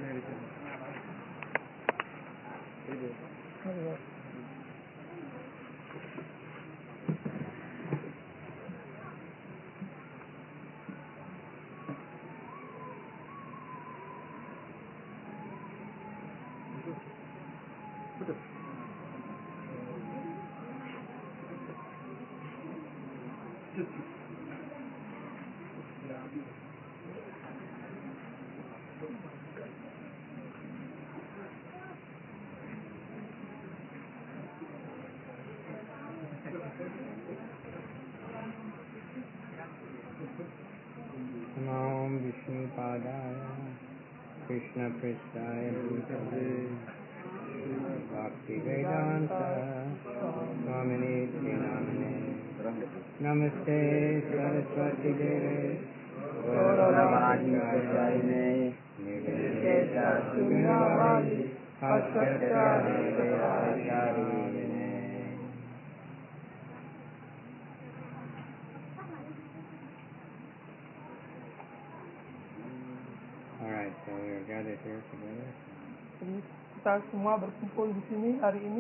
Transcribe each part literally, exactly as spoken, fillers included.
Om Vishnu Padaya Krishna Pristaya Bhutale Bhakti Vedanta Swamini Namane Namaste Saraswati Deve Gauravajayane Nirvishesha Sunyavadi Asatya Devacharine. Alright, so we are gathered here together. Kita semua berkumpul di sini hari ini.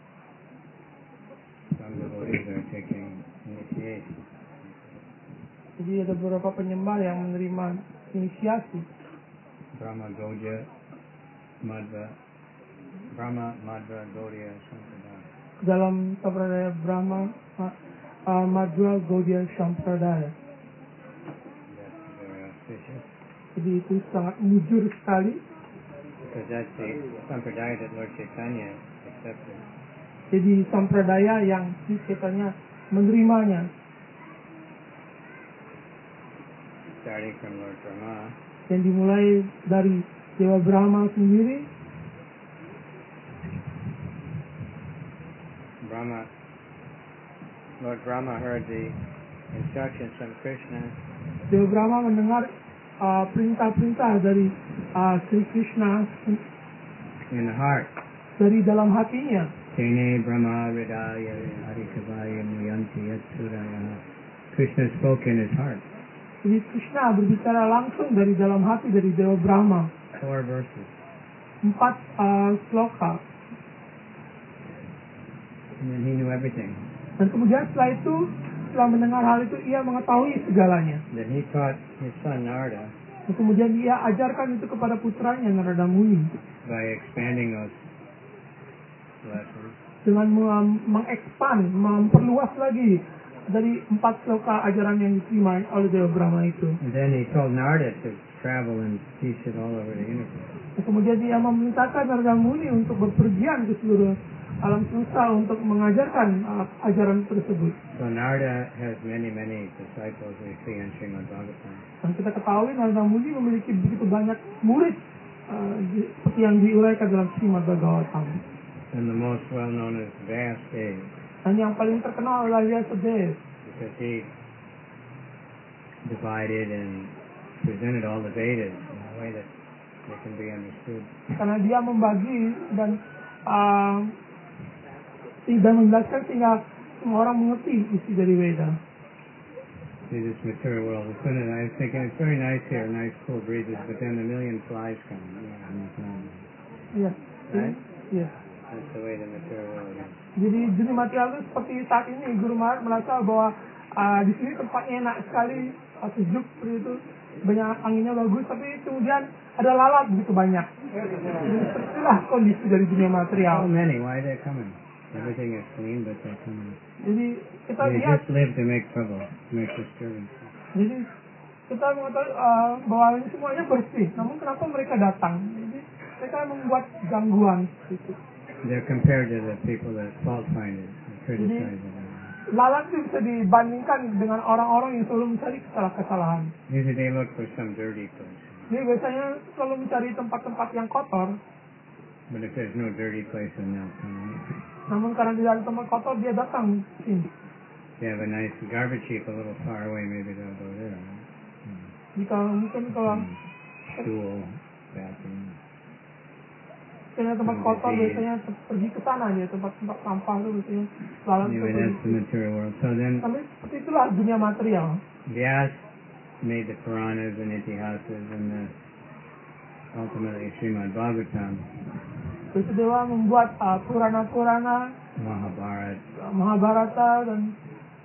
Some devotees are taking initiation. Jadi ada beberapa penyembah yang menerima inisiasi. Brahma Gaudiya Madhva Brahma Madhva Gaudiya Sampradaya. Dalam sampradaya Brahma uh, Madhva Gaudiya Sampradaya. That's very auspicious. Jadi itu sangat mujur sekali. Because that's the Sampradaya that Lord Chaitanya accepted. Jadi sampradaya yang Chaitanya menerimanya. Starting from Lord Brahma. Yang dimulai dari Dewa Brahma sendiri. Brahma, Lord Brahma heard the instructions from Krishna. Dewa Brahma mendengar uh, perintah-perintah dari uh, Sri Krishna in the heart. Dari dalam hatinya. Tene Brahma Hridaya Harikavaya Muyanti Yatsuraya. Krishna spoke in his heart. Jadi Krishna berbicara langsung dari dalam hati dari Dewa Brahma. Four verses. Empat uh, sloka. And then he knew everything. Dan kemudian setelah itu, setelah mendengar hal itu, ia mengetahui segalanya. Then he taught his son Narada. Dan kemudian ia ajarkan itu kepada putranya Narada Muni. By expanding those lessons. Dengan mengekspan, memperluas lagi dari empat sloka ajaran yang diterima oleh Dewa Brahma itu. And then he told Narada to travel and teach it all over the universe. Dan kemudian dia memerintahkan Narada Muni untuk berpergian ke seluruh alam semesta untuk mengajarkan uh, ajaran tersebut. So Narada has many many disciples we see in Srimad Bhagavatam. Dan kita ketahui Narada Muni memiliki begitu banyak murid uh, di, seperti yang diuraikan dalam Srimad Bhagavatam. And the most well known is Vyasdev. Dan yang paling terkenal adalah Vyasadeva. Because he divided and presented all the Vedas in a way that they can be understood. Karena dia membagi dan uh, dan menjelaskan sehingga semua orang mengerti isi dari Veda. See this material world. As soon as I was thinking it's very nice here, nice cool breezes, but then a million flies come. Iya. Right? Iya. That's the way the material world is. Jadi dunia material itu seperti saat ini Guru Maharaj merasa bahwa uh, di sini tempatnya enak sekali, uh, sejuk seperti itu, banyak anginnya bagus, tapi kemudian ada lalat begitu banyak. Jadi itulah kondisi dari dunia material. How many? Why are they coming? Everything is clean, but they're coming. Jadi kita They lihat. just live to make trouble, to make disturbance. Jadi kita mengetahui uh, bahwa ini semuanya bersih, namun kenapa mereka datang? Jadi mereka membuat gangguan. Gitu. They're compared to the people that fault find it, criticize it. Lalat itu bisa dibandingkan dengan orang-orang yang selalu mencari kesalahan-kesalahan. Usually they look for some dirty place. Jadi biasanya selalu mencari tempat-tempat yang kotor. But if there's no dirty place, then they'll come. Namun karena tidak ada tempat kotor, dia datang ke sini. If you have a nice garbage heap a little far away, maybe they'll go there. Hmm. Jika mungkin kalau Hmm. Stool, bathroom. Biasanya tempat kotor biasanya pergi ke sana dia, tempat-tempat sampah itu biasanya lalat Anyway, that's the material world. So then, tapi seperti itulah dunia material. Vyas made the Puranas and Itihasas and the ultimately Srimad Bhagavatam, Vyasadeva membuat uh, Purana-Purana, Mahabharata, uh, Mahabharata, dan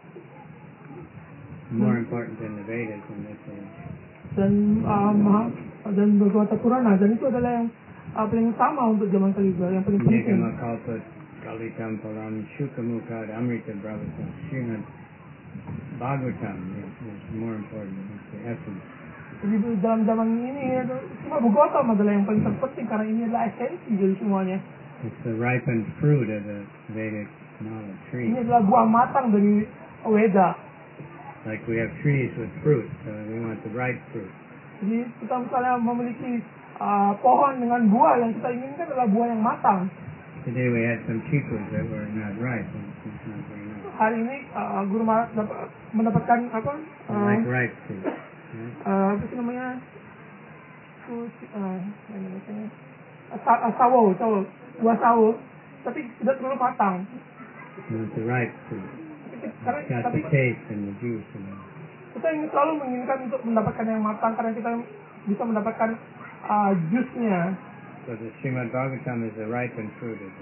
more important than the Vedas in this age. dan uh, Maha, dan Bhagavata Purana, dan itu adalah yang uh, paling utama untuk zaman Kaliuga, yang paling penting. Nigama Kalpa Kalitam Palam Shukamukad Amrita Bhagavatam Srimad Bhagavatam is, is more important. It's the essence. Jadi dalam zaman ini, cuma Bhagavatam adalah yang paling terpenting karena ini adalah esensi dari semuanya. It's the ripened fruit of the Vedic knowledge tree. Ini adalah buah matang dari Weda. Like we have trees with fruit, so we want the ripe fruit. Jadi kita misalnya memiliki uh, pohon dengan buah, yang kita inginkan adalah buah yang matang. Today we had some chicos that were not ripe. And it's not very nice. Hari ini uh, Guru Maharaj dapat, mendapatkan apa? I Uh, like ripe fruit. Right? uh, apa sih namanya? Fruit, uh, apa namanya? Sa- uh, sawo, sawo, buah sawo, tapi tidak terlalu matang. We want the ripe fruit. Karena, It's got tapi the taste and the juice in it. kita ingin selalu menginginkan untuk mendapatkan yang matang karena kita bisa mendapatkan uh, jusnya. So the Srimad Bhagavatam is the ripened fruit of the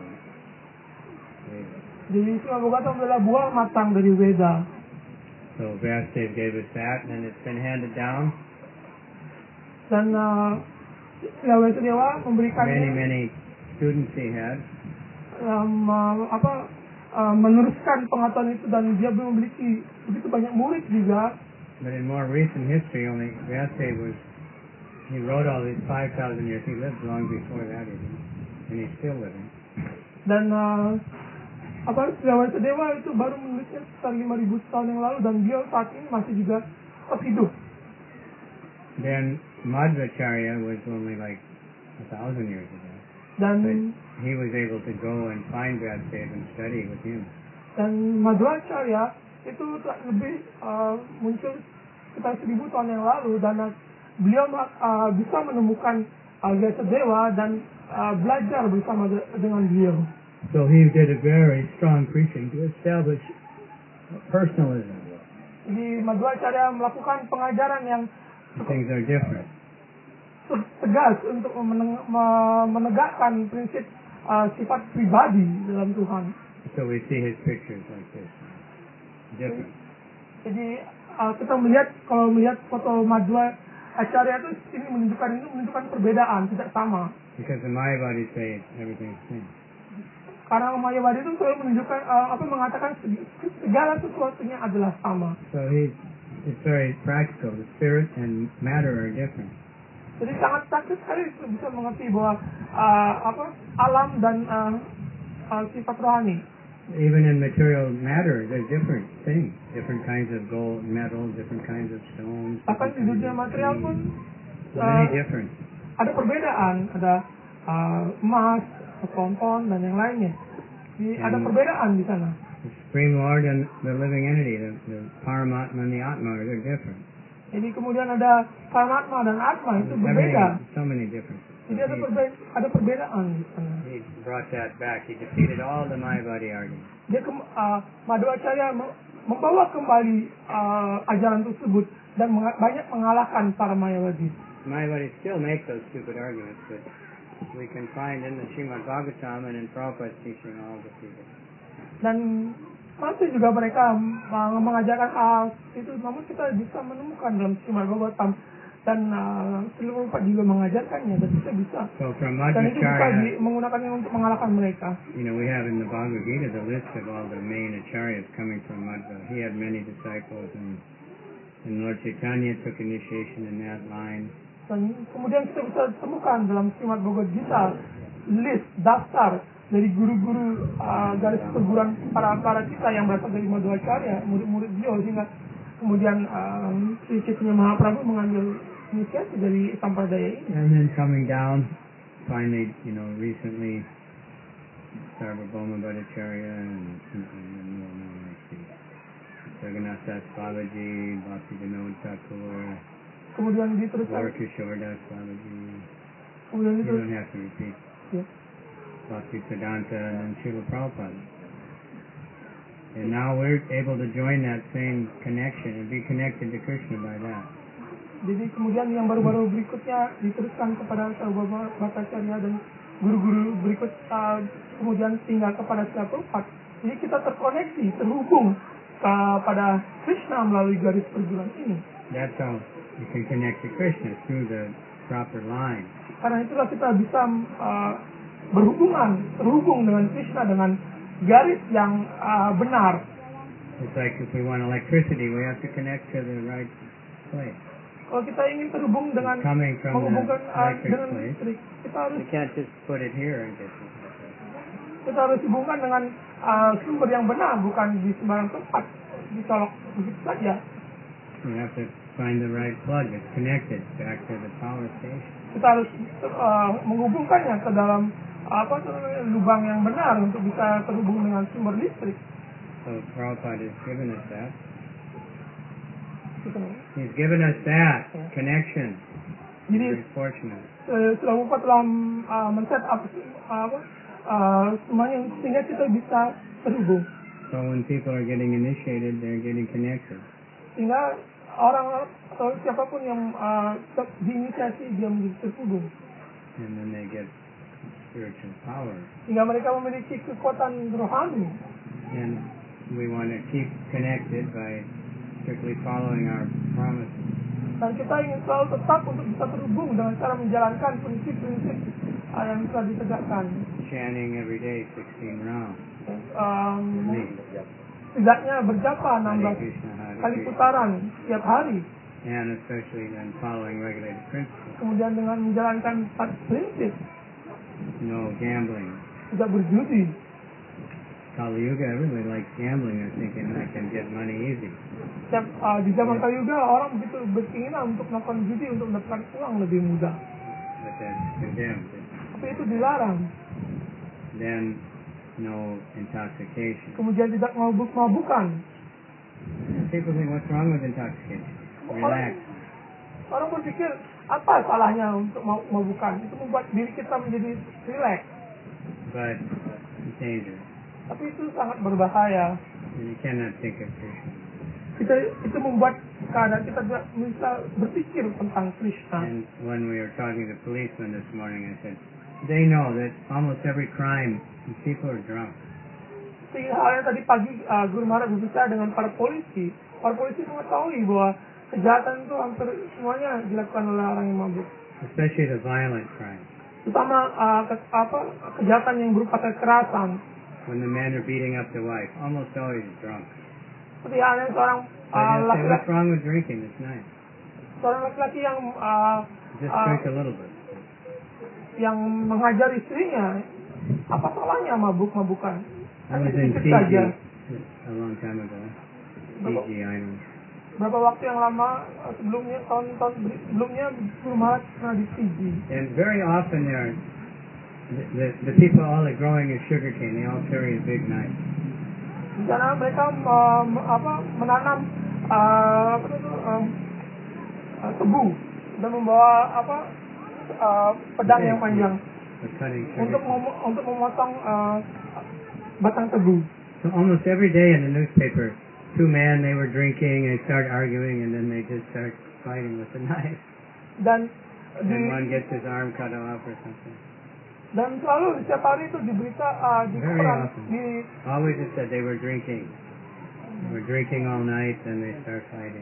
Veda. Jadi Srimad Bhagavatam adalah buah matang dari Veda. So Vyasadeva gave us that, and it's been handed down. Dan uh, Vyasadeva memberikannya Many, many students he had. um, uh, apa uh, meneruskan pengetahuan itu, dan dia memiliki begitu banyak murid juga. But in more recent history, only Vyasadeva was, he wrote all these five thousand years. He lived long before that even, and he's still living. Dan uh, apa Vyasadeva itu baru menulisnya sekitar lima ribu tahun yang lalu, dan dia saat ini masih juga tetap hidup. Then Madhvacharya was only like a thousand years ago. Dan But he was able to go and find Vyasadeva and study with him. dan Madhvacharya itu lebih uh, muncul sekitar seribu tahun yang lalu, dan uh, beliau uh, bisa menemukan uh, Vyasadeva dan uh, belajar bersama de- dengan beliau. So he did a very strong preaching to establish personalism. Jadi Madhvacharya melakukan pengajaran yang Things are different. tegas untuk meneng- me- menegakkan prinsip uh, sifat pribadi dalam Tuhan. So we see his pictures like this. Different. Jadi uh, kita melihat, kalau melihat foto Madhvacharya itu, ini menunjukkan ini menunjukkan perbedaan, tidak sama. Because the Mayavadis say everything's the same. Karena Mayavadi itu selalu menunjukkan uh, apa mengatakan segala sesuatunya adalah sama. So he's it's very practical. The spirit and matter are different. Jadi sangat praktis sekali bisa mengerti bahwa uh, apa alam dan uh, uh, sifat rohani. Even in material matter, there's different things. Different kinds of gold, metal, different kinds of stones. Bahkan di dunia material pun So uh, many different. ada perbedaan, ada uh, emas, konton, dan yang lainnya. Jadi ada Hmm. perbedaan di sana. The Supreme Lord and the living entity, the, the Paramatma and the Atma, they're different. Jadi kemudian ada Paramatma dan Atma, itu Everything, berbeda. so many differences. Jadi ada, He, perbe- ada perbedaan di sana. he brought that back. He defeated all the Mayavadi arguments. Dia ke, uh, Madhvacharya me- membawa kembali uh, ajaran tersebut dan meng- banyak mengalahkan para Mayavadi. Mayavadis still make those stupid arguments, but we can find in the Srimad Bhagavatam and in Prabhupada's teaching all the people. Dan masih juga mereka uh, mengajarkan hal itu, namun kita bisa menemukan dalam Srimad Bhagavatam, dan uh, seluruh umat juga mengajarkannya, dan kita bisa. So from Dan itu bisa Madhvacharya, di, menggunakannya untuk mengalahkan mereka. you know, we have in the Bhagavad Gita the list of all the main acharyas coming from Madhva. He had many disciples, and, and Lord Chaitanya took initiation in that line. Dan kemudian kita bisa temukan dalam Srimad Bhagavad Gita list, daftar dari guru-guru uh, garis perguruan para para kita yang berasal dari Madhvacharya, murid-murid beliau, sehingga kemudian um, Sri Chaitanya Mahaprabhu mengambil inisiasi dari sampradaya ini. And then coming down, finally, you know, recently, Sarvabhauma Bhattacharya and, and, and more, more like the Jagannath Das Babaji, Bhakti Vinod Thakur, Kemudian diteruskan, Gaur Kishore Das Babaji. kemudian You diterus, don't have to repeat. ya. Bhakti Siddhanta and then Srila Prabhupada. And now we're able to join that same connection and be connected to Krishna by that. Jadi kemudian yang baru-baru berikutnya diteruskan kepada sahabat Bhattacharya dan guru-guru berikut uh, kemudian tinggal kepada Srila Prabhupada. Jadi kita terkoneksi, terhubung kepada Krishna melalui garis perguruan ini. That's how you can connect to Krishna, through the proper line. Karena itulah kita bisa uh, berhubungan, terhubung dengan Krishna dengan garis yang uh, benar. It's like if we want electricity, we have to connect to the right place. Kalau kita ingin terhubung dengan Coming from menghubungkan the uh, electric dengan place, listrik, kita harus we can't just put it here and get it. kita harus hubungkan dengan uh, sumber yang benar, bukan di sembarang tempat dicolok begitu saja. You have to find the right plug that's connected back to the power station. Kita harus uh, menghubungkannya ke dalam apa namanya lubang yang benar untuk bisa terhubung dengan sumber listrik. So Prabhupada has given us that. Gitu. He's given us that connection. Jadi Very fortunate. uh, Prabhupada telah uh, men-set up uh, apa uh, semuanya sehingga kita bisa terhubung. So when people are getting initiated, they're getting connected. Sehingga orang atau siapapun yang uh, diinisiasi dia menjadi terhubung. And then they get spiritual power. Sehingga mereka memiliki kekuatan rohani. And we want to keep connected by strictly following our promises. Dan kita ingin selalu tetap untuk bisa terhubung dengan cara menjalankan prinsip-prinsip uh, yang telah ditegakkan. Chanting every day sixteen rounds. Um, Me. Setidaknya berjapa enam belas Hare Krishna, Hare kali Krishna. putaran setiap hari. And especially then following regulated principles. Kemudian dengan menjalankan empat prinsip, No gambling. tidak berjudi. Kali Yuga, everybody likes gambling. They're thinking I can get money easy. Setiap, uh, di zaman Kali Yuga orang begitu berkeinginan untuk melakukan judi untuk mendapatkan uang lebih mudah. But that's condemned. Tapi itu dilarang. Then no intoxication. Kemudian tidak mabuk-mabukan. People think, what's wrong with intoxication? Relax. Orang berpikir apa salahnya untuk mabuk-mabukan? Itu membuat diri kita menjadi rileks. But it's dangerous. Tapi itu sangat berbahaya. And you cannot think of Krishna. Kita itu membuat keadaan kita tidak bisa berpikir tentang Krishna. And when we were talking to policemen this morning, I said, they know that almost every crime, people are drunk. Sehingga halnya tadi pagi uh, Guru Maharaj berbicara dengan para polisi. Para polisi mengetahui bahwa kejahatan itu hampir semuanya dilakukan oleh orang yang mabuk. Especially the violent crime. Terutama uh, ke, apa, kejahatan yang berupa kekerasan. When the men are beating up the wife, almost always drunk. Seperti halnya seorang So uh, you say, laki-laki what's wrong with drinking? It's nice. seorang laki-laki yang uh, Just uh, drink a little bit. yang menghajar istrinya, apa salahnya mabuk-mabukan? I Hanya was in sedikit Fiji saja. a long time ago. Fiji Island. Berapa waktu yang lama uh, sebelumnya, tahun-tahun beri- sebelumnya Guru Maharaj pernah di Fiji. And very often there, the, the, the people all are growing is sugarcane. They all carry a big knife. Di sana mereka um, apa, menanam uh, apa itu, um, uh, tebu dan membawa apa uh, pedang yang panjang For cutting untuk sugar. mem- untuk memotong uh, batang tebu. So almost every day in the newspaper, two men, they were drinking, they start arguing, and then they just start fighting with the knife. Dan di, And one gets his arm cut off or something. dan selalu setiap hari itu di berita uh, di Very koran often. di Always it said they were drinking. They were drinking all night, and they start fighting.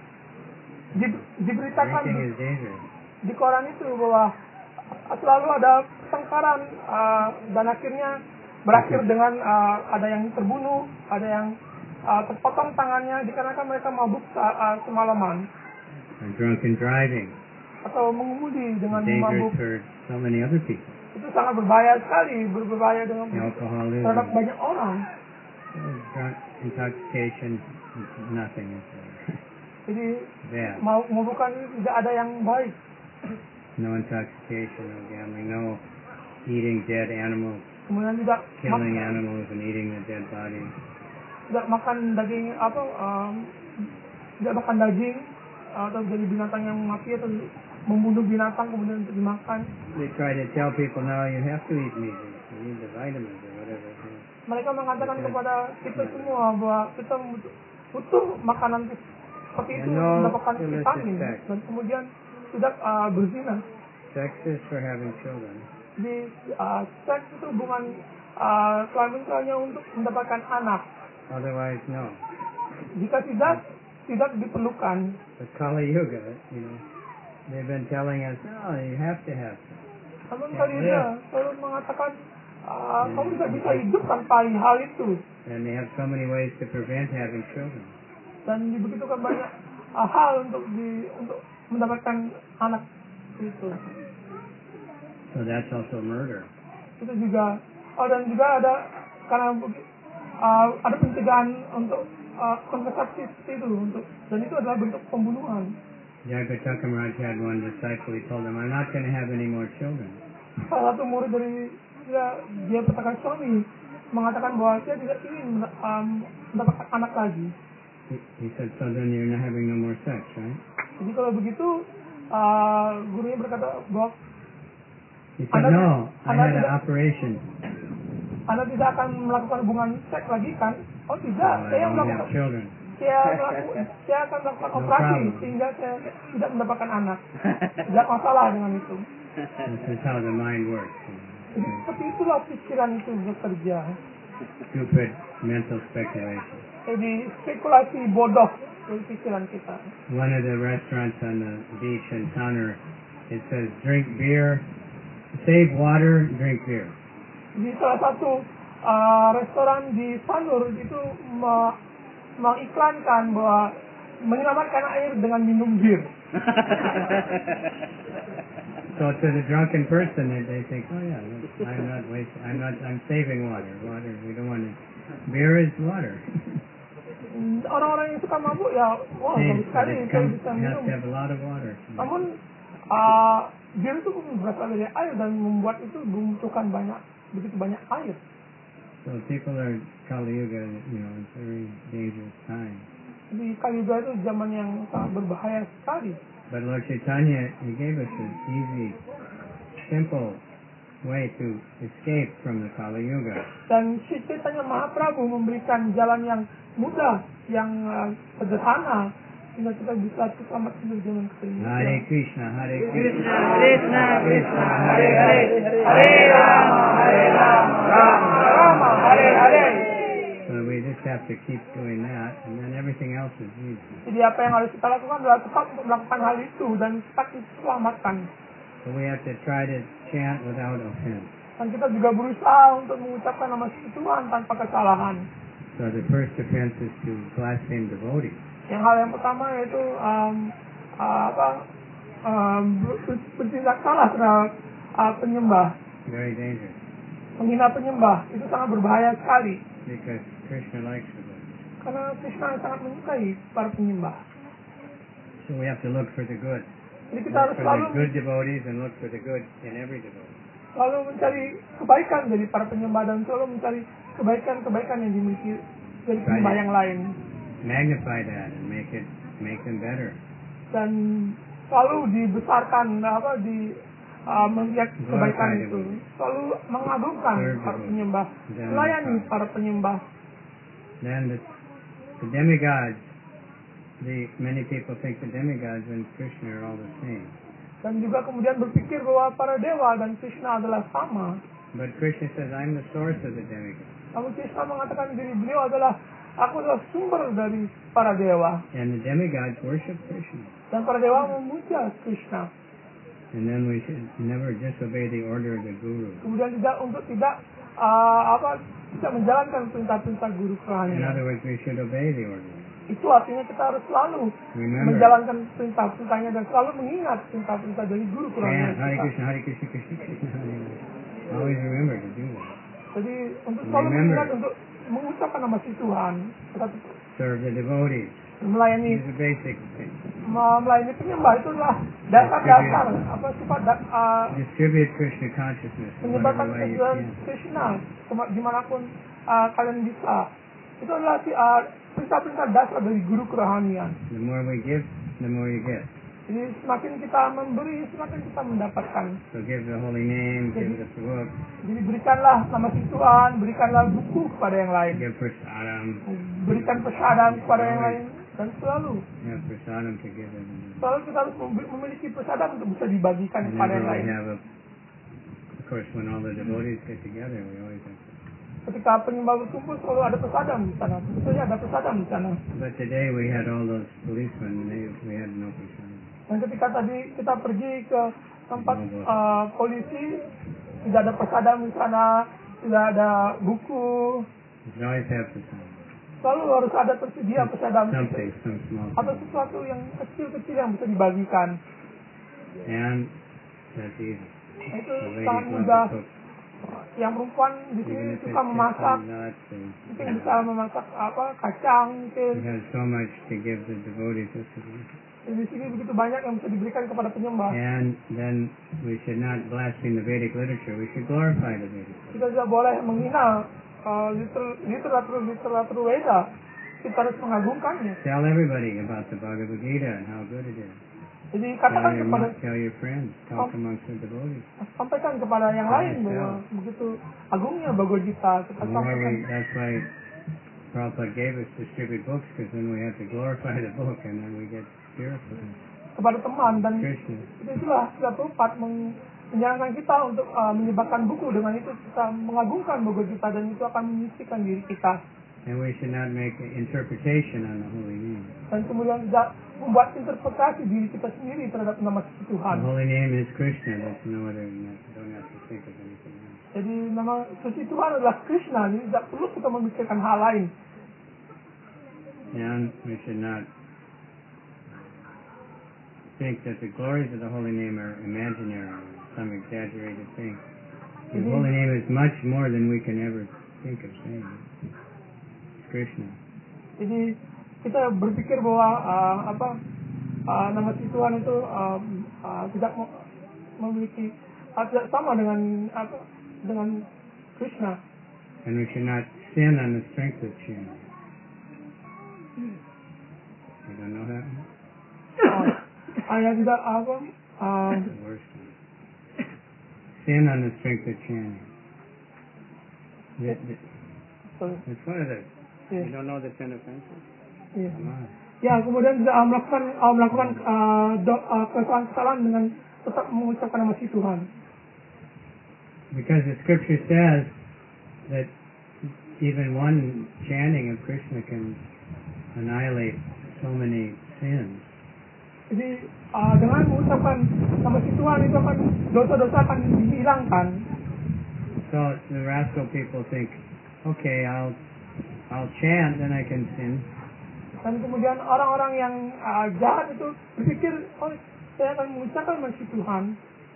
di, diberitakan Drinking di, is dangerous. di koran itu bahwa selalu ada pertengkaran uh, dan akhirnya berakhir dengan uh, ada yang terbunuh, ada yang uh, terpotong tangannya dikarenakan mereka mabuk sa- uh, semalaman And drunken driving. atau mengemudi dengan Dangerous mabuk. for so many other people. Itu sangat berbahaya sekali, berbahaya dengan Alcoholism. terhadap banyak orang. Drunk, intoxication, nothing is Jadi bad. mau mabukan itu tidak ada yang baik. No intoxication, no gambling, no eating dead animals, Kemudian tidak killing mak- animals and eating the dead bodies. tidak makan daging apa um, tidak makan daging atau jadi binatang yang mati atau membunuh binatang kemudian untuk dimakan. They try to tell people now you have to eat meat. You need the vitamins or whatever. it is. Mereka mengatakan kepada kita semua bahwa kita butuh, butuh makanan seperti itu And no mendapatkan illicit vitamin sex. dan kemudian tidak uh, berzina. Sex is for having children. Di uh, seks itu hubungan uh, kelamin itu hanya untuk mendapatkan anak. Otherwise, no. Jika tidak, tidak diperlukan. But Kali Yuga, you know, they've been telling us, no, you have to have sex. Namun Yeah, Kali Yuga selalu mengatakan, uh, kamu tidak bisa hidup tanpa hal itu. And they have so many ways to prevent having children. Dan begitu kan banyak uh, hal untuk di untuk mendapatkan anak itu. So that's also murder. Itu juga, oh dan juga ada karena uh, ada pencegahan untuk uh, kontrasepsi itu untuk dan itu adalah bentuk pembunuhan. Jagataka Maharaj had one disciple. He told him, "I'm not going to have any more children." Salah satu murid dari dia, dia katakan suami mengatakan bahwa dia tidak ingin um, mendapatkan anak lagi. He, he said, "So then you're not having no more sex, right?" Jadi kalau begitu uh, gurunya berkata bahwa He said, Anda- "No, I Anda had an tidak- operation. Anda tidak akan melakukan hubungan seks lagi kan? Oh So tidak, I saya won't have melakukan children." saya melakukan saya akan melakukan No operasi problem. sehingga saya tidak mendapatkan anak. Tidak masalah dengan itu. This is how the mind works. Jadi seperti itulah pikiran itu bekerja. Stupid mental speculation. Jadi spekulasi bodoh dari pikiran kita. One of the restaurants on the beach in Tanner, it says, "Drink beer, save water, drink beer." Di salah satu uh, restoran di Sanur itu me- mengiklankan bahwa menyelamatkan air dengan minum bir. So to the drunken person, they, they think, "Oh yeah, look, I'm not wasting. I'm not. I'm saving water. Water. We don't want it. Beer is water. Orang-orang yang suka mabuk ya, wah bagus Saves, but sekali it saya comes, bisa you have minum. to have a lot of water. Namun uh, bir itu berasal dari air dan membuat itu membutuhkan banyak begitu banyak air. So people are Kali Yuga. You know, it's a very dangerous time. Di Kali Yuga itu zaman yang sangat berbahaya sekali. But Lord Chaitanya, he gave us an easy, simple way to escape from the Kali Yuga. Dan Sri Chaitanya Mahaprabhu memberikan jalan yang mudah, yang uh, sederhana, sehingga kita bisa selamat dari zaman kekeringan. Hare Krishna, Hare Krishna, Krishna, Krishna, Hare Hare, Hare Rama, Hare Rama, Rama Rama, Hare Hare. So we just have to keep doing that, and then everything else is easy. Jadi apa yang harus kita lakukan adalah tetap untuk melakukan hal itu dan tetap diselamatkan. So we have to try to chant without offense. Dan kita juga berusaha untuk mengucapkan nama Tuhan tanpa kesalahan. So the first offense is to blaspheme devotees. Yang hal yang pertama yaitu um, uh, apa um, ber- bertindak salah terhadap uh, penyembah, Very dangerous, menghina penyembah itu sangat berbahaya sekali because Krishna likes devotees. karena Krishna sangat menyukai para penyembah. So we have to look for the good. Jadi kita Look harus for selalu the good devotees and look for the good in every devotee. selalu mencari kebaikan dari para penyembah dan selalu mencari kebaikan-kebaikan yang dimiliki dari penyembah yang lain Magnify that and make it make them better. dan selalu dibesarkan apa di uh, melihat kebaikan Glorify itu, them. selalu mengagungkan Serve para them. penyembah, Then melayani the- para penyembah. Then the, the demigods, the many people think the demigods and Krishna are all the same. Dan juga kemudian berpikir bahwa para dewa dan Krishna adalah sama. But Krishna says, I'm the source of the demigods. Namun Krishna mengatakan diri beliau adalah aku adalah sumber dari para dewa. And the demigods worship Krishna. Dan para dewa memuja Krishna. And then we should never disobey the order of the guru. Kemudian tidak untuk tidak uh, apa tidak menjalankan perintah-perintah guru In kerohanian. other words, we should obey the order. Itu artinya kita harus selalu Remember, menjalankan perintah-perintahnya dan selalu mengingat perintah-perintah dari guru kerohanian chant Hare kita. Krishna, Hare Krishna, Krishna Krishna, Hare Hare. Always remember to do that. Jadi untuk selalu Remember. mengingat untuk mengucapkan nama si Tuhan, kita Serve the devotees. melayani These are basic things. melayani penyembah itu adalah dasar-dasar apa sifat da, uh, Distribute Krishna consciousness in menyebarkan whatever way you kesadaran can. Krishna kema- dimanapun uh, kalian bisa. Itu adalah si, uh, perintah-perintah dasar dari guru kerohanian. The more we give, the more you get. Jadi semakin kita memberi, semakin kita mendapatkan. So give the holy name, give the book, Jadi berikanlah nama si Tuhan, berikanlah buku kepada yang lain, give prasadam. berikan pesadan kepada yang lain. Dan selalu, have prasadam to give everyone. selalu kita harus mem- memiliki prasadam untuk bisa dibagikan kepada yang Whenever we lain. have a, of course, when all the devotees get together, we always have to. Ketika penyembah berkumpul selalu ada prasadam di sana. Tentu saja ada prasadam di sana. But today we had all those policemen, and they, we had no prasadam. Dan ketika tadi kita pergi ke tempat uh, polisi, tidak ada prasadam di sana, tidak ada buku. You should always have prasadam. Selalu harus ada tersedia prasadam Something, some small atau thing. sesuatu yang kecil-kecil yang bisa dibagikan. And that's easy. Nah, itu The ladies sangat love mudah. to cook. Yang perempuan di Even sini if suka it's memasak, just nuts or, mungkin bisa memasak apa kacang mungkin. we have so much to give the devotees. This is- Di sini begitu banyak yang bisa diberikan kepada penyembah. And then we should not blaspheme the Vedic literature. We should glorify the Vedic literature. Kita tidak boleh menghina uh, liter- literatur literatur Weda. Kita harus mengagungkannya. Tell everybody about the Bhagavad Gita and how good it is. Jadi Tell katakan your, kepada mo- tell your friends. Talk amongst the devotees. sampaikan kepada yang lain bahwa begitu agungnya Bhagavad Gita. Kita And why sampaikan. we, that's why Prabhupada gave us distribute books, because then we have to glorify the book and then we get spiritual. Kepada teman dan Krishna. itu itulah kita tepat meng- menyenangkan kita untuk uh, menyebarkan buku. Dengan itu kita mengagungkan Bhagavad Gita dan itu akan menyisikan diri kita. And we should not make an interpretation on the holy name. Dan kemudian tidak membuat interpretasi diri kita sendiri terhadap nama suci The Tuhan. holy name is Krishna. There's no other. You don't have to think of anything else. Jadi nama suci Tuhan adalah Krishna. Jadi tidak perlu kita memikirkan hal lain. And we should not think that the glories of the holy name are imaginary, or some exaggerated thing. The Mhm. holy name is much more than we can ever think of saying. It's Krishna. Jadi kita berpikir bahwa uh, apa uh, nama suci Tuhan itu uh, uh, tidak mo- memiliki uh, tidak sama dengan apa dengan Krishna. And we should not sin on the strength of chanting. You don't know that one? Uh, uh, yang tidak apa uh, The worst one. Sin on the strength of chanting. That- that- sorry, That's one of the. yeah, You don't know the ten offenses? yeah. Come on. Ya, kemudian tidak uh, melakukan uh, melakukan uh, do- uh, kesalahan-kesalahan dengan tetap mengucapkan nama suci Tuhan. Because the scripture says that even one chanting of Krishna can annihilate so many sins. Jadi uh, dengan mengucapkan nama suci Tuhan itu akan dosa-dosa akan dihilangkan. So the rascal people think, okay, I'll I'll chant, then I can sin. Dan kemudian orang-orang yang uh, jahat itu berpikir, oh saya akan mengucapkan nama suci Tuhan.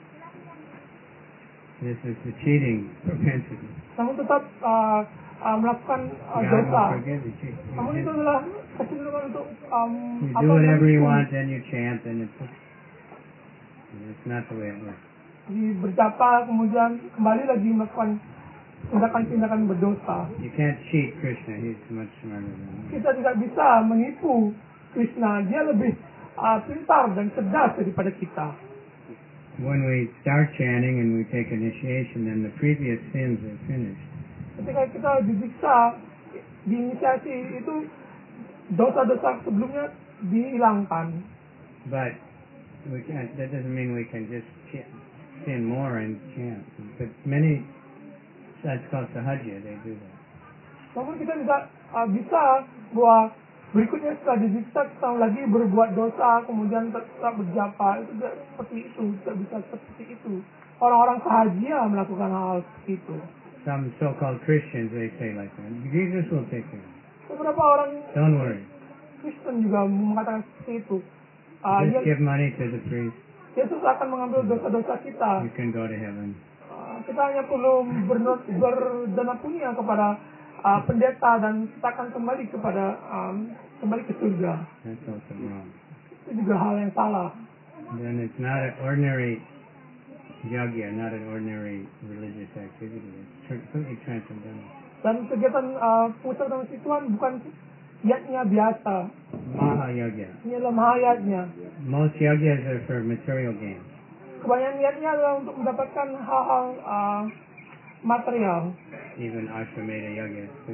This is the cheating propensity. Namun tetap uh, uh, melakukan uh, God dosa. will forgive you. You, Namun itu you, adalah kecenderungan untuk um, you apa do whatever you menipu. want, then you chant, and it's it's not the way it works. Jadi berjapa kemudian kembali lagi melakukan tindakan-tindakan berdosa. You can't cheat Krishna. He's much smarter than you. Kita tidak bisa menipu Krishna. Dia lebih uh, pintar dan cerdas daripada kita. When we start chanting and we take initiation, then the previous sins are finished. Ketika kita disiksa diinisiasi itu dosa-dosa sebelumnya dihilangkan. But we can't. That doesn't mean we can just ch- sin more and chant. But many, that's called sahajya. They do that. Namun kita tidak uh, bisa bahwa berikutnya setelah disiksa kita lagi berbuat dosa kemudian tetap berjapa. Itu tidak seperti itu, tidak bisa seperti itu. Orang-orang sahaja melakukan hal seperti itu. Some so-called Christians, they say like that. Jesus will take care of it. Beberapa orang Don't worry. Kristen juga mengatakan seperti itu. Uh, Just dia, give money to the priest. Yesus akan mengambil dosa-dosa kita. You can go to heaven. Uh, kita hanya perlu berno- berdana punya kepada uh, pendeta dan kita akan kembali kepada um, kembali ke surga. That's also wrong. Itu juga hal yang salah. Then it's not an ordinary yagya, not an ordinary religious activity. It's tr- completely transcendental. Dan kegiatan uh, pengucapan nama suci Tuhan bukan yatnya biasa. Mahayagya. Ini adalah mahayatnya. Most yagyas are for material gain. Kebanyakan niatnya adalah untuk mendapatkan hal-hal uh, material. Even Ashwamedha Yagya. too.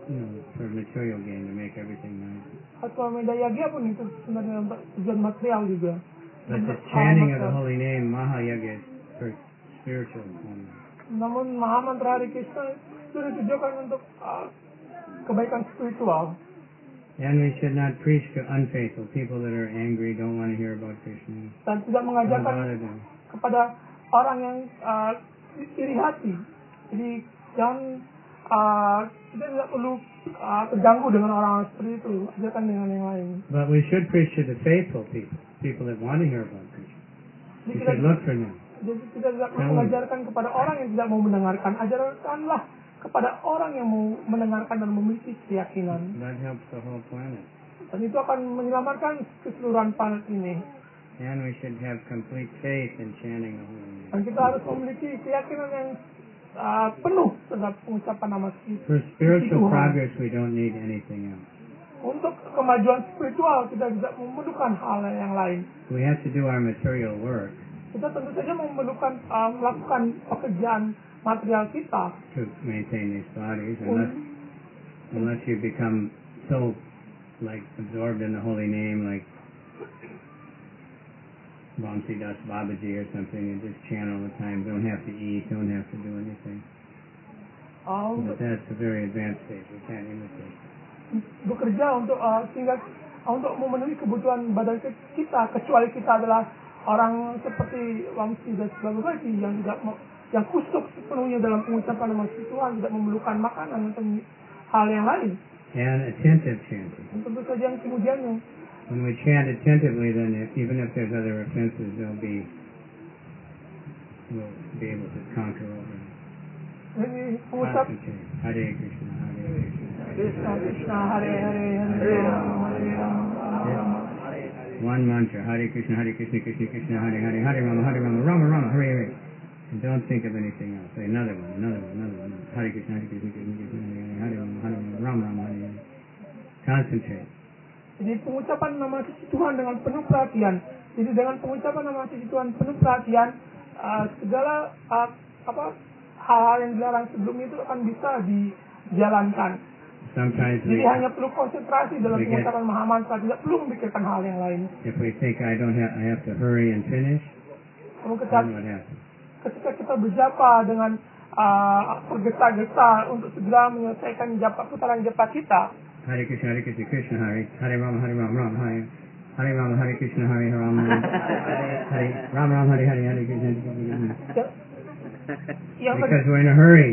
you know, for material gain to make everything nice. Atau medayagya pun itu sebenarnya untuk tujuan material juga. But the Untuk hal chanting of the material. holy name, Mahayaga, is for spiritual only. Namun Mahamantra Hare Krishna itu ditujukan untuk uh, kebaikan spiritual. And we should not preach to unfaithful people that are angry, don't want to hear about Krishna. Dan tidak Don't mengajarkan bother them. kepada orang yang uh, iri hati. Jadi jangan uh, kita tidak perlu uh, terganggu dengan orang-orang seperti itu. Ajarkan dengan yang lain. But we should preach to the faithful people, people that want to hear about Krishna. Jadi We kita, should look for them. jadi kita tidak perlu Tahu. mengajarkan kepada orang yang tidak mau mendengarkan. Ajarkanlah kepada orang yang mau mendengarkan dan memiliki keyakinan. That helps the whole planet. Dan itu akan menyelamatkan keseluruhan planet ini. And we should have complete faith in chanting the holy name. Dan kita harus memiliki keyakinan yang uh, penuh terhadap pengucapan nama suci For spiritual Tuhan. progress, we don't need anything else. Untuk kemajuan spiritual kita tidak memerlukan hal yang lain. We have to do our material work Kita tentu saja memerlukan uh, melakukan pekerjaan material kita. to maintain these bodies, unless unless you become so like absorbed in the holy name, like Vamsi Das Babaji or something, you just chant all the time, don't have to eat, don't have to do anything. Uh, untuk But that's a very advanced stage, we can't imitate. bekerja untuk uh, sehingga uh, untuk memenuhi kebutuhan badan kita, kecuali kita adalah orang seperti Wangsi dan sebagainya yang tidak mau, yang kusuk sepenuhnya dalam pengucapan nama Tuhan, tidak memerlukan makanan atau hal yang lain. And attentive chanting. Dan tentu saja yang kemudiannya When we chant attentively, then if, even if there's other offenses, they'll be, we'll be able to conquer over them. ini pengucap Concentrate. Hare Krishna, Hare Krishna. Krishna Krishna Hare Hare Hare Rama Hare Rama. One mantra, Hare Krishna, Hare Krishna, Krishna Krishna, Hare Hare, Hare Rama, Hare Rama, Rama Rama, Hare Hare. And don't think of anything else. Say another one, another one, another one. Hare Krishna, Hare Krishna, Krishna Krishna, Hare Hare, Hare Rama, Hare Rama, Rama Rama, Hare Hare. Concentrate. Jadi pengucapan nama suci Tuhan dengan penuh perhatian. Jadi dengan pengucapan nama suci Tuhan penuh perhatian, uh, segala uh, apa hal-hal yang dilarang sebelum itu akan bisa dijalankan. Sometimes Jadi we, hanya perlu konsentrasi dalam we get- pengucapan Mahamantra, tidak perlu memikirkan hal yang lain. if we think I don't have, I have to hurry and finish, Kalau ketika, then what happens? ketika kita berjapa dengan uh, tergesa-gesa untuk segera menyelesaikan japa putaran japa kita, Hare Krishna, Hare Krishna, Krishna Hare, Hare Rama, Hare Rama, Rama Hare, Hare Rama, Hare Krishna, Hare Rama, Hare Rama, Rama, Hare Hare, Hare Krishna, Hare Krishna. ya- yang, ter- Because we're in a hurry,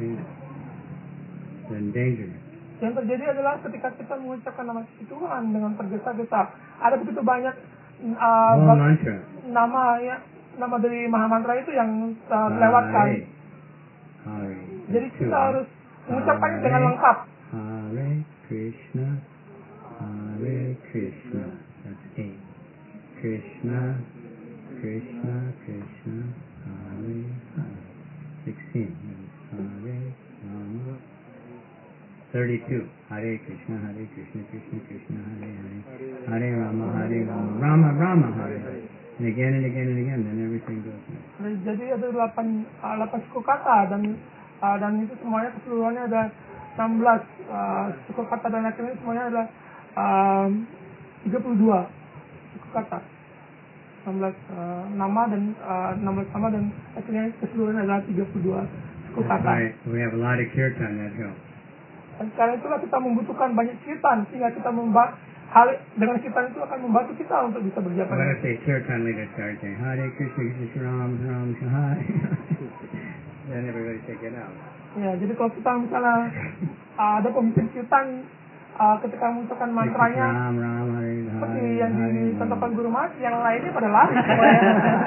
then danger. yang terjadi adalah ketika kita mengucapkan nama suci Tuhan dengan tergesa-gesa, ada begitu banyak uh, Oh, bak- mantra. nama ya nama dari Mahamantra itu yang uh, melewatkan. Hare, Hare. Jadi That's kita two. harus mengucapkannya Hare. dengan lengkap. Hare Krishna, Hare Krishna. That's eight. Krishna, Krishna, Krishna, Hare Hare. Sixteen. Hare Rama. Thirty-two. Hare Krishna, Hare Krishna, Krishna Krishna, Hare Hare. Hare Rama, Hare Rama, Rama Rama, Hare Hare. And again and again and again, then everything goes nice. Jadi ada delapan uh, delapan suku kata dan uh, dan itu semuanya keseluruhannya ada enam belas uh, suku kata dan akhirnya semuanya adalah um, tiga puluh dua suku kata. enam belas uh, nama dan uh, enam belas nama dan akhirnya keseluruhannya adalah tiga puluh dua suku That's kata. why we have a lot of kirtan that helps. Dan karena itulah kita membutuhkan banyak kirtan sehingga kita memba hal dengan kirtan itu akan membantu kita untuk bisa berjapa. What if the kirtan leader starts saying, Hare Krishna, Krishna Ram, Ram, Hare. Then everybody take it out. Ya, jadi kalau kita misalnya uh, ada pemimpin kirtan uh, ketika mengucapkan mantranya Ram, Ram, Hare, seperti Hare, yang Hare, dicontohkan Ram. Guru Mas, yang lainnya pada lari semuanya.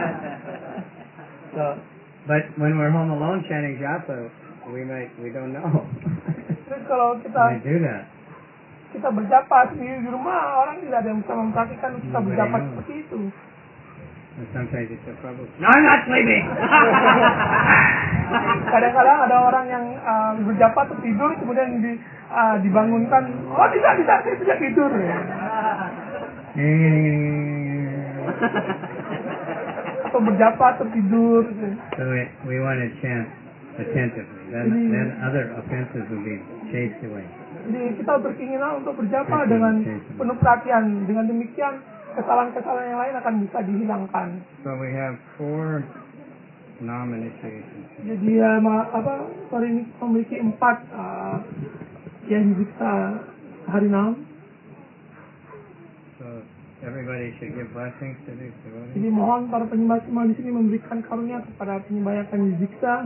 So, but when we're home alone chanting japa, we might, we don't know. Terus kalau we kita might do that. kita berjapa sendiri di rumah, orang tidak ada yang bisa memperhatikan kita Hmm, berjapa baik. seperti itu. And sometimes it's so trouble. No, I'm not sleeping! Kadang-kadang ada orang yang uh, berjapa tertidur kemudian di, uh, dibangunkan, oh tidak, tidak, saya tidak tidur. Atau berjapa tertidur. So we, we want to chant attentively. Then, then other offenses will be chased away. Jadi kita berkeinginan untuk berjapa dengan penuh perhatian. Dengan demikian kesalahan-kesalahan yang lain akan bisa dihilangkan. So we have four non-initiations. Jadi uh, ma- apa sorry ini memiliki empat uh, yang bisa hari enam. So everybody should give blessings to these devotees. Jadi mohon para penyembah semua di sini memberikan karunia kepada penyembah yang akan diziksa.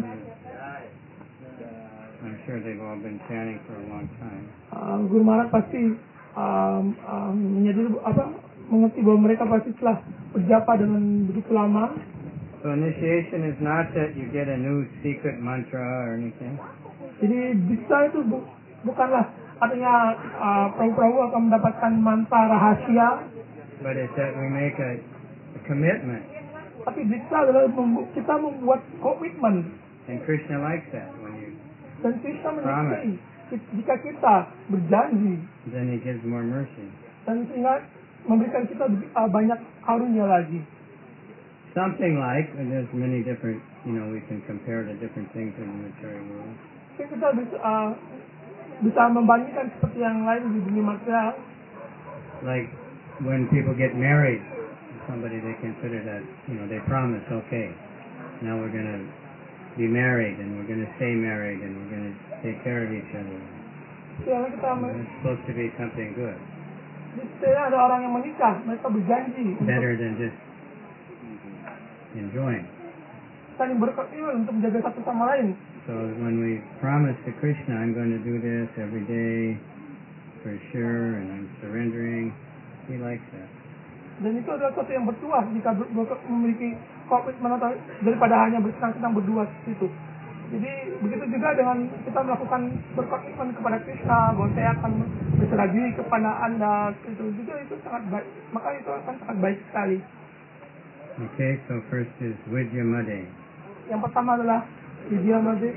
I'm sure they've all been chanting for a long time. Uh, Guru Maharaj pasti um, um, menyadari apa mengerti bahwa mereka pasti telah berjapa dengan begitu lama. So initiation is not that you get a new secret mantra or anything. Jadi diksa itu bu- bukanlah artinya uh, perahu-perahu akan mendapatkan mantra rahasia. But it's that we make a, a commitment. Tapi diksa adalah membu- kita membuat komitmen. And Krishna likes that when you Dan Krishna menyukai jika kita berjanji then he gives more mercy. dan sehingga memberikan kita uh, banyak karunia lagi. Something like, and there's many different, you know, we can compare to different things in the material world. Jadi kita bisa, uh, bisa membandingkan seperti yang lain di dunia material. Like when people get married, somebody they consider that, you know, they promise, okay, now we're going to be married and we're going to stay married and we're going to take care of each other. Jadi kita And it's supposed to be something good, Jadi ada orang yang menikah, mereka berjanji better untuk than just enjoying. saling berkomitmen untuk menjaga satu sama lain. So when we promise to Krishna, I'm going to do this every day for sure, and I'm surrendering, he likes that. Dan itu adalah sesuatu yang bertuah jika ber- ber- memiliki komitmen atau daripada hanya bersenang-senang berdua di situ. Jadi begitu juga dengan kita melakukan berkomitmen kepada Krishna bahwa saya akan berserah diri kepada Anda, itu juga itu sangat baik. Maka itu akan sangat baik sekali. Okay, so first is Vidyamade. Yang pertama adalah Vidya Made.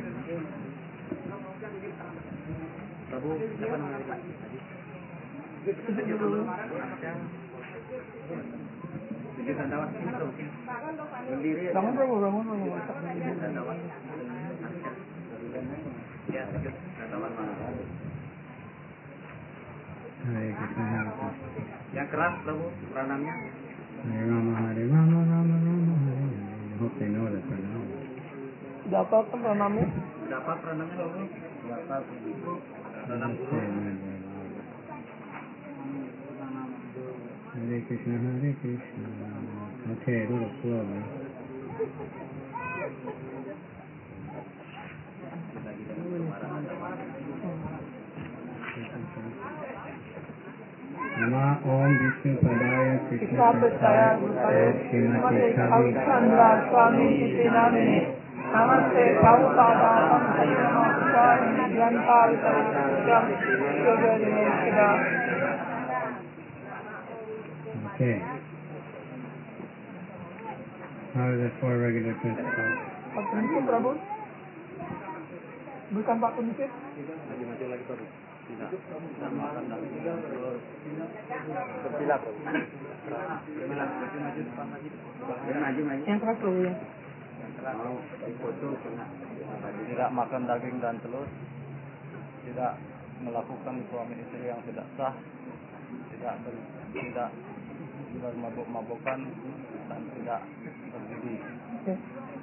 Bangun bro, bangun bro. Hare Krishna, Hare Krishna. Yang keras, Prabu, pranamnya. Hare Rama, Hare Rama, Rama Rama, Hare Hare. I hope they know that by now. Sudah apa kan pranamnya? Berapa pranamnya, Prabu? Berapa? Pranam Okay, dulu. very loud. Hare Krishna, Hare Krishna. Okay, a little slow. Huh? Nama Om Vishnu Padaya Krishna Kita percaya Prasaya berkata Srimati Namaste Kavi Chandra Swami Siti Nami Namaste Kautada Samsaya Mahaswami Janta Vitarikam Yoga Dineshida. Okay. How are the four regular principles? Pak Prinsip Prabu Bukan Pak Prinsip. Maju-maju lagi, Prabu. Tidak. Tidak makan lagi. Bersilah, Prabu. Bersilah. Maju-maju depan lagi. Maju-maju. Yang keras Prabu ya. Mau foto kena. Tidak makan daging dan telur. Tidak melakukan suami istri yang tidak sah. Tidak ber, tidak bermabuk-mabukan dan tidak berjudi. Oke.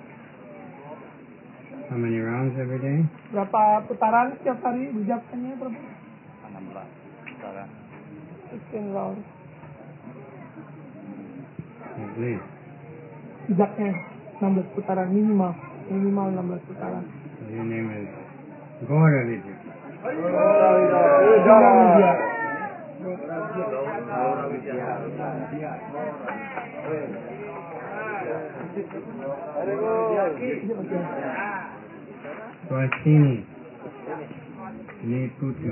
How many rounds every day? Berapa putaran setiap hari berjapannya Prabu? enam belas putaran. sixteen round. At least. Tidaknya enam belas putaran minimal. Minimal enam belas putaran. So your name is Gaura Vijay. Gaura Vidya. Swastini. Niputu.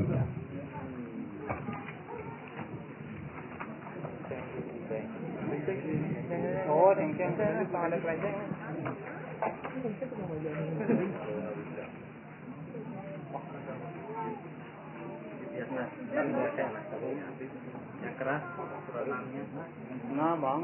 Oh, cengkeng ada kelenjeng. Yang keras, peranamnya. Nah, bang.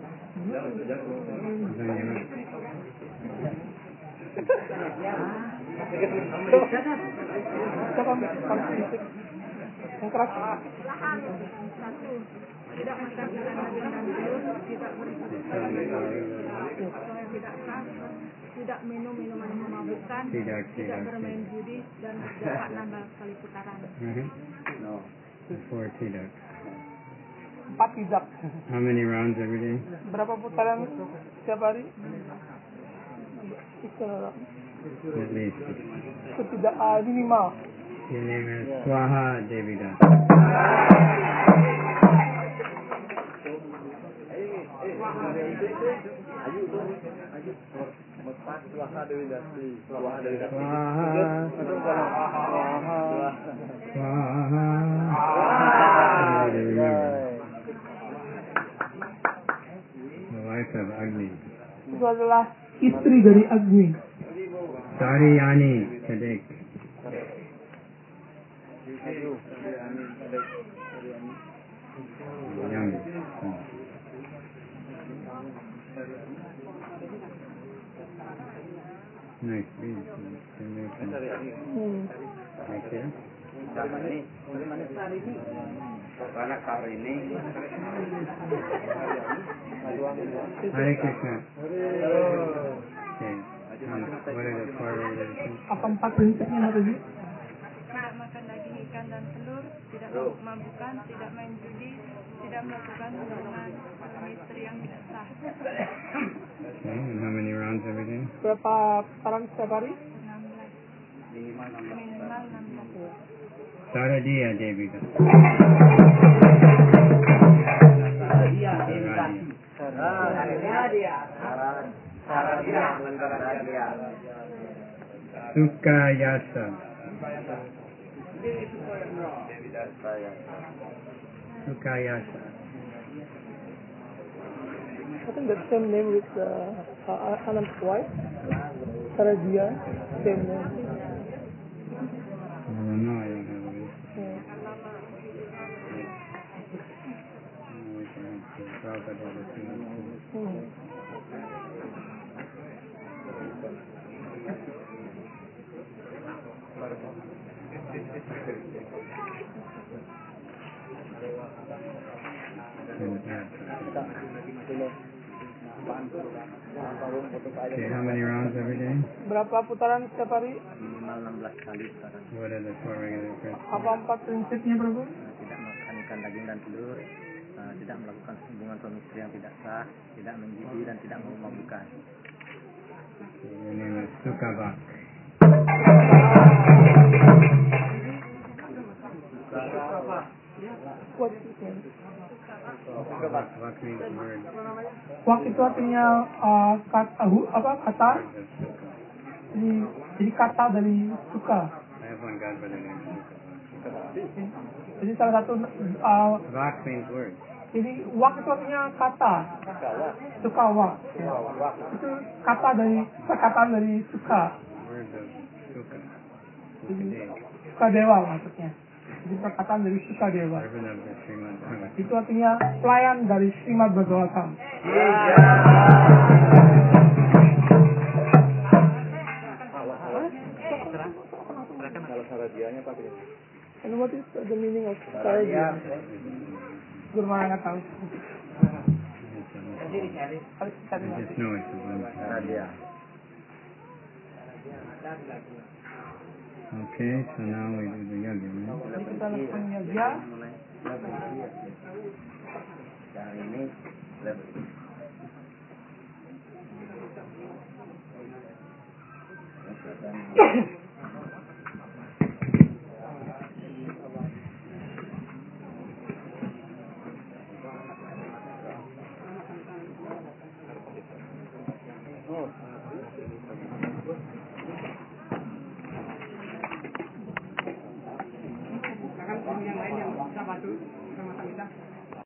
Then you're not. Siapa karakteristik yang keras? Satu, tidak makan ikan daging dan telur, tidak berjudi, tidak sah, tidak minum minuman yang memabukkan, Tidak, tidak tidak, bermain tidak. judi, dan dapat nambah kali putaran. Mhm. Four tidak. Empat tidak. How many rounds every day? Berapa putaran setiap hari? Itu At least. tidak uh, minimal. Your name is Swaha Devida. Swaha. Swaha. The wife of Agni. Itu adalah istri dari Agni. Sariyani Kadek. Young. Nice beach. Hmm. Right there. Hare Krishna. Okay. Um, what are the four regulations? Apa empat prinsipnya Mbak Tuju? Tidak makan daging ikan dan telur, tidak mabuk-mabukan, tidak main judi, tidak melakukan hubungan suami istri yang tidak sah. Okay. And how many rounds every day? Berapa putaran setiap hari? enam belas. Minimal enam belas. Saradiya Devika. Sukayasa. Sukayasa. I think that's same name with uh, uh, Anand's wife. Saradia, same name. I don't know. I don't have a list. Yeah. No, we can have to drop it over to them. Hmm. And add. Okay, how many rounds every day? Berapa putaran setiap hari? Minimal enam belas kali sekarang. What are the four regular principles? Apa empat prinsipnya, Prabu? Tidak makan ikan daging dan telur, eh, tidak melakukan hubungan suami istri yang tidak sah, tidak menjudi dan tidak memabukkan. Okay, your name is Sukavak. What is it? Vak Vak means word. Wak itu artinya uh, kata, hu- apa kata? Word of Suka. Jadi, jadi kata dari suka. I have one god by the name Sukavak. Jadi salah satu uh, Vak means word. jadi wak itu artinya kata. Suka wak. Ya. Itu kata dari perkataan dari suka. Word of Suka. Jadi Sukadev. suka dewa maksudnya. Jadi perkataan dari suka dewa. Servant of the Srimad Bhagavatam. Itu artinya pelayan dari Srimad Bhagavatam. Kalau saradianya pakai And what is the meaning of Saradia? Guru mana nggak tahu. Harus cari. I just know it's a one. saradia. Okay, so now we do the yajna, right? Jadi kita lakukan yajna. Yang ini lebih.